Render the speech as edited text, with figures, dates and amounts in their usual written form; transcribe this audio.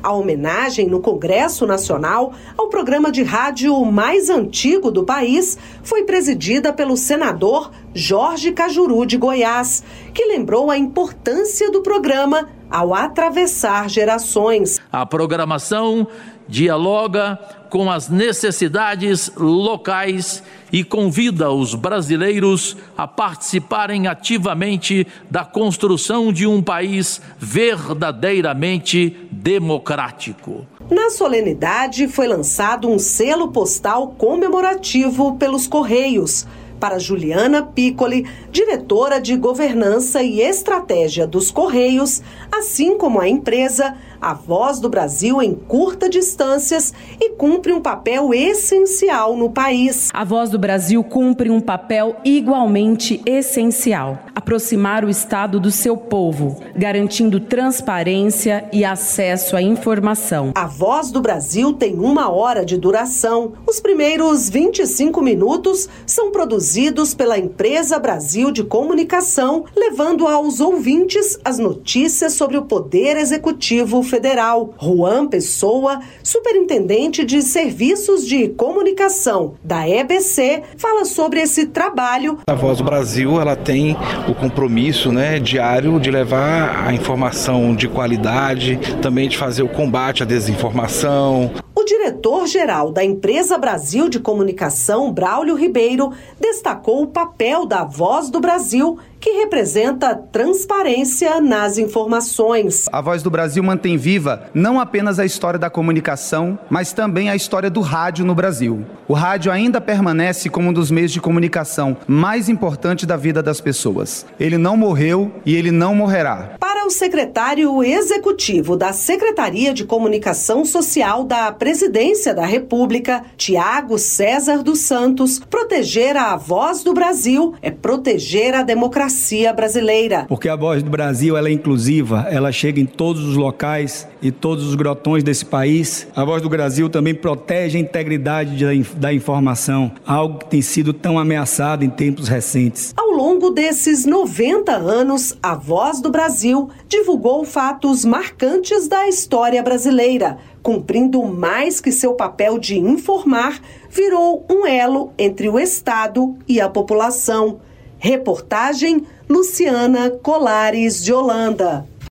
A homenagem no Congresso Nacional ao programa de rádio mais antigo do país foi presidida pelo senador Jorge Cajuru de Goiás, que lembrou a importância do programa ao atravessar gerações. A programação dialoga com as necessidades locais e convida os brasileiros a participarem ativamente da construção de um país verdadeiramente democrático. Na solenidade foi lançado um selo postal comemorativo pelos Correios. Para Juliana Piccoli, diretora de Governança e Estratégia dos Correios, assim como a empresa, a Voz do Brasil encurta distâncias e cumpre um papel essencial no país. A Voz do Brasil cumpre um papel igualmente essencial: aproximar o Estado do seu povo, garantindo transparência e acesso à informação. A Voz do Brasil tem 1 hora de duração. Os primeiros 25 minutos são produzidos pela Empresa Brasil de Comunicação, levando aos ouvintes as notícias sobre o Poder Executivo Federal. Juan Pessoa, superintendente de Serviços de Comunicação da EBC, fala sobre esse trabalho. A Voz do Brasil, ela tem o compromisso, diário de levar a informação de qualidade, também de fazer o combate à desinformação. O diretor-geral da Empresa Brasil de Comunicação, Braulio Ribeiro, destacou o papel da Voz do Brasil, que representa transparência nas informações. A Voz do Brasil mantém viva não apenas a história da comunicação, mas também a história do rádio no Brasil. O rádio ainda permanece como um dos meios de comunicação mais importante da vida das pessoas. Ele não morreu e ele não morrerá. Para o secretário executivo da Secretaria de Comunicação Social da Presidência da República, Tiago César dos Santos, proteger a Voz do Brasil é proteger a democracia brasileira. Porque a Voz do Brasil, ela é inclusiva, ela chega em todos os locais e todos os grotões desse país. A Voz do Brasil também protege a integridade da informação, algo que tem sido tão ameaçado em tempos recentes. Ao longo desses 90 anos, a Voz do Brasil divulgou fatos marcantes da história brasileira, cumprindo mais que seu papel de informar, virou um elo entre o Estado e a população. Reportagem Luciana Colares de Holanda.